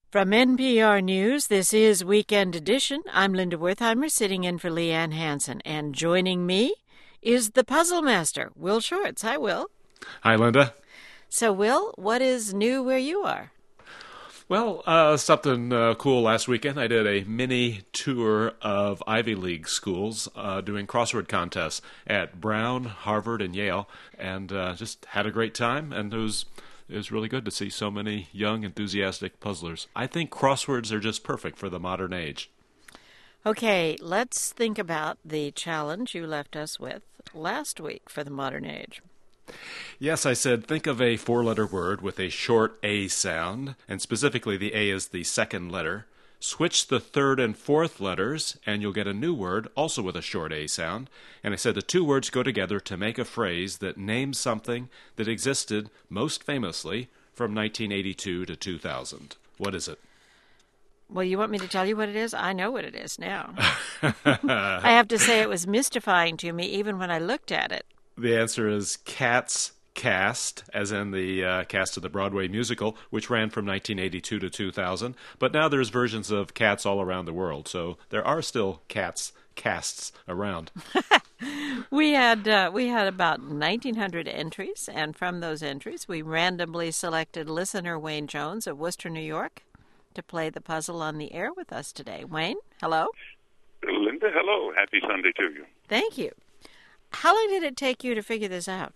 From NPR News, this is Weekend Edition. I'm Linda Wertheimer, sitting in for Leanne Hansen. And joining me is the puzzle master, Will Shorts. Hi, Will. Hi, Linda. So, Will, what is new where you are? Well, something cool last weekend. I did a mini tour of Ivy League schools doing crossword contests at Brown, Harvard, and Yale, and just had a great time, and it was really good to see so many young, enthusiastic puzzlers. I think crosswords are just perfect for the modern age. Okay, let's think about the challenge you left us with last week for the modern age. Yes, I said think of a four-letter word with a short A sound, and specifically the A is the second letter. Switch the third and fourth letters, and you'll get a new word, also with a short A sound. And I said the two words go together to make a phrase that names something that existed most famously from 1982 to 2000. What is it? Well, you want me to tell you what it is? I know what it is now. I have to say it was mystifying to me even when I looked at it. The answer is Cats Cast, as in the cast of the Broadway musical, which ran from 1982 to 2000. But now there's versions of Cats all around the world, so there are still Cats casts around. We had about 1,900 entries, and from those entries, we randomly selected listener Wayne Jones of Worcester, New York, to play the puzzle on the air with us today. Wayne, hello. Linda, hello. Happy Sunday to you. Thank you. How long did it take you to figure this out?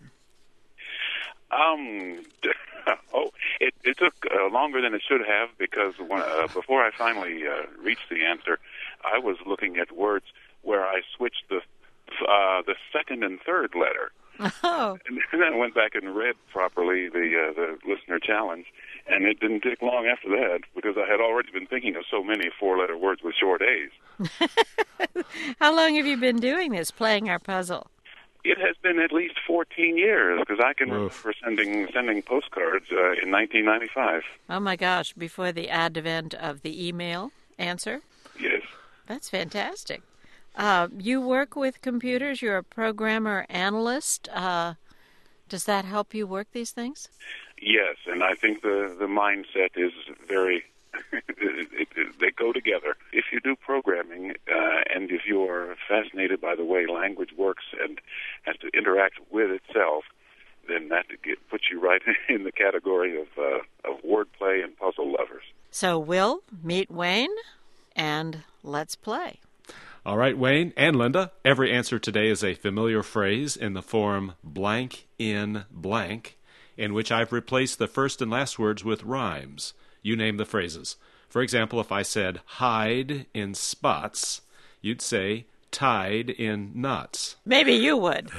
It took longer than it should have because before I finally reached the answer, I was looking at words where I switched the second and third letter. Oh. And then I went back and read properly the listener challenge, and it didn't take long after that because I had already been thinking of so many four-letter words with short A's. How long have you been doing this, playing our puzzle? It has been at least 14 years because I can remember sending postcards in 1995. Oh, my gosh, before the advent of the email answer? Yes. That's fantastic. You work with computers. You're a programmer analyst. Does that help you work these things? Yes, and I think the mindset is very... they go together. If you do programming and if you are fascinated by the way language works and has to interact with itself, then that puts you right in the category of wordplay and puzzle lovers. So, Will, meet Wayne, and let's play. All right, Wayne and Linda, every answer today is a familiar phrase in the form blank in blank, in which I've replaced the first and last words with rhymes. You name the phrases. For example, if I said hide in spots, you'd say tied in knots. Maybe you would.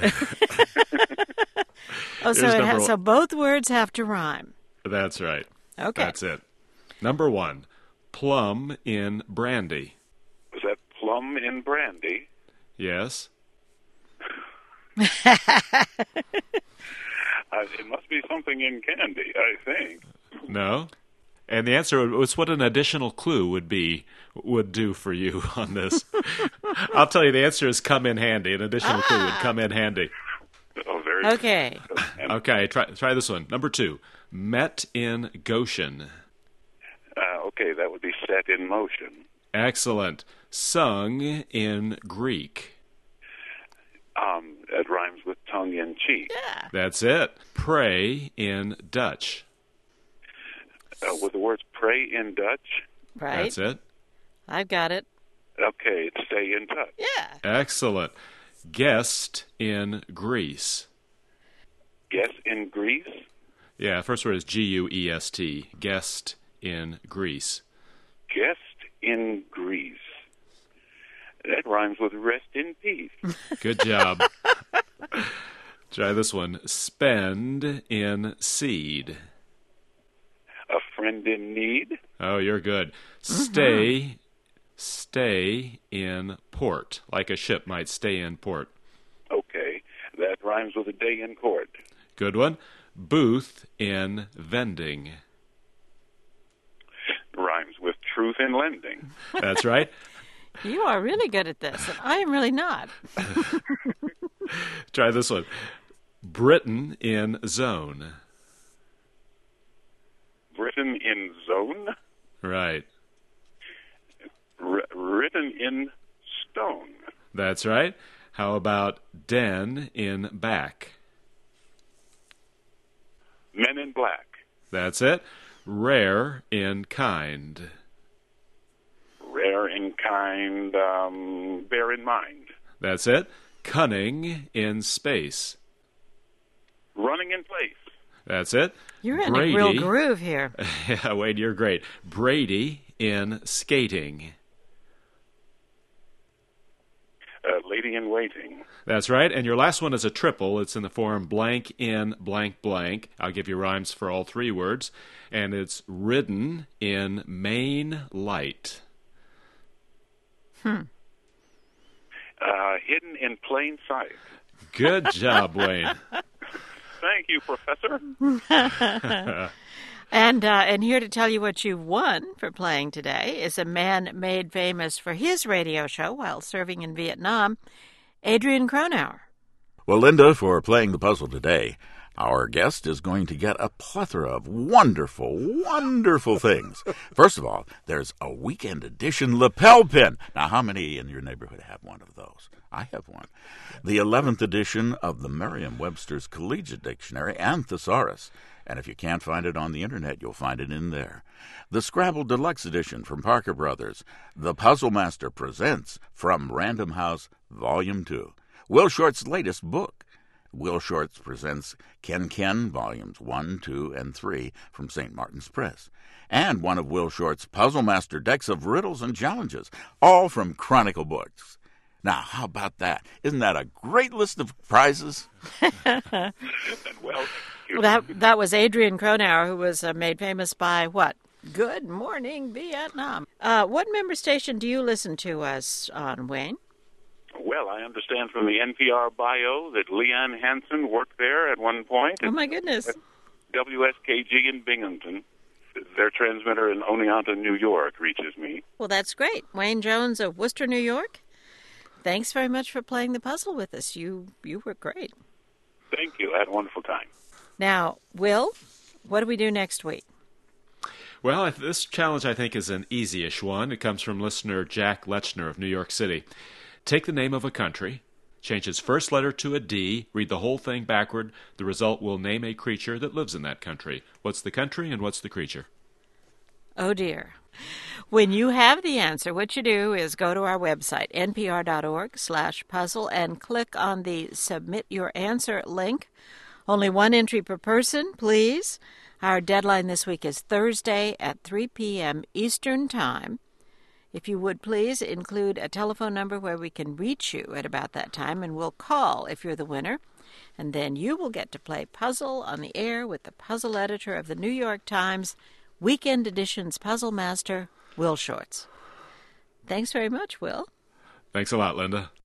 So both words have to rhyme. That's right. Okay. That's it. Number one, plum in brandy. Was that plum in brandy? Yes. It must be something in candy, I think. No. And the answer was what an additional clue would do for you on this. I'll tell you, the answer is come in handy. An additional clue would come in handy. Oh, very okay. Good. Okay, try this one. Number two, met in Goshen. Okay, that would be set in motion. Excellent. Sung in Greek. That rhymes with tongue in cheek. Yeah. That's it. Pray in Dutch. With the words pray in Dutch? Right. That's it. I've got it. Okay, stay in touch. Yeah. Excellent. Guest in Greece. Yes, in Greece? Yeah, first word is G-U-E-S-T. Guest in Greece. Guest in Greece. That rhymes with rest in peace. Good job. Try this one. Spend in seed. A friend in need? Oh, you're good. Stay in port, like a ship might stay in port. Okay, that rhymes with a day in court. Good one. Booth in vending. Rhymes with truth in lending. That's right. You are really good at this, and I am really not. Try this one. Britain in zone. Britain in zone? right. Written in stone. That's right. How about den in back? Men in black. That's it. Rare in kind. Rare in kind, bear in mind. That's it. Cunning in space. Running in place. That's it. You're in Brady. a real groove here. Yeah, Wade, you're great. Brady in skating. Lady in waiting. That's right. And your last one is a triple. It's in the form blank in blank blank. I'll give you rhymes for all three words. And it's ridden in main light. Hidden in plain sight. Good job, Wayne. Thank you, Professor. And here to tell you what you've won for playing today is a man made famous for his radio show while serving in Vietnam, Adrian Cronauer. Well, Linda, for playing the puzzle today, our guest is going to get a plethora of wonderful, wonderful things. First of all, there's a weekend edition lapel pin. Now, how many in your neighborhood have one of those? I have one. The 11th edition of the Merriam-Webster's Collegiate Dictionary and Thesaurus. And if you can't find it on the internet, you'll find it in there. The Scrabble Deluxe Edition from Parker Brothers. The Puzzle Master presents from Random House, Volume 2. Will Short's latest book. Will Short's presents Ken Ken, Volumes 1, 2, and 3 from St. Martin's Press. And one of Will Short's Puzzle Master decks of riddles and challenges, all from Chronicle Books. Now, how about that? Isn't that a great list of prizes? Well, That was Adrian Cronauer, who was made famous by what? Good Morning Vietnam. What member station do you listen to us on, Wayne? well, I understand from the NPR bio that Leanne Hansen worked there at one point. Oh, my goodness. WSKG in Binghamton. Their transmitter in Oneonta, New York, reaches me. Well, that's great. Wayne Jones of Worcester, New York. Thanks very much for playing the puzzle with us. You were great. Thank you. I had a wonderful time. Now, Will, what do we do next week? Well, this challenge, I think, is an easy-ish one. It comes from listener Jack Lechner of New York City. Take the name of a country, change its first letter to a D, read the whole thing backward. The result will name a creature that lives in that country. What's the country and what's the creature? Oh, dear. When you have the answer, what you do is go to our website, npr.org/puzzle, and click on the Submit Your Answer link. Only one entry per person, please. Our deadline this week is Thursday at 3 p.m. Eastern Time. If you would please include a telephone number where we can reach you at about that time, and we'll call if you're the winner. And then you will get to play Puzzle on the air with the puzzle editor of the New York Times, Weekend Edition's Puzzle Master, Will Shortz. Thanks very much, Will. Thanks a lot, Linda.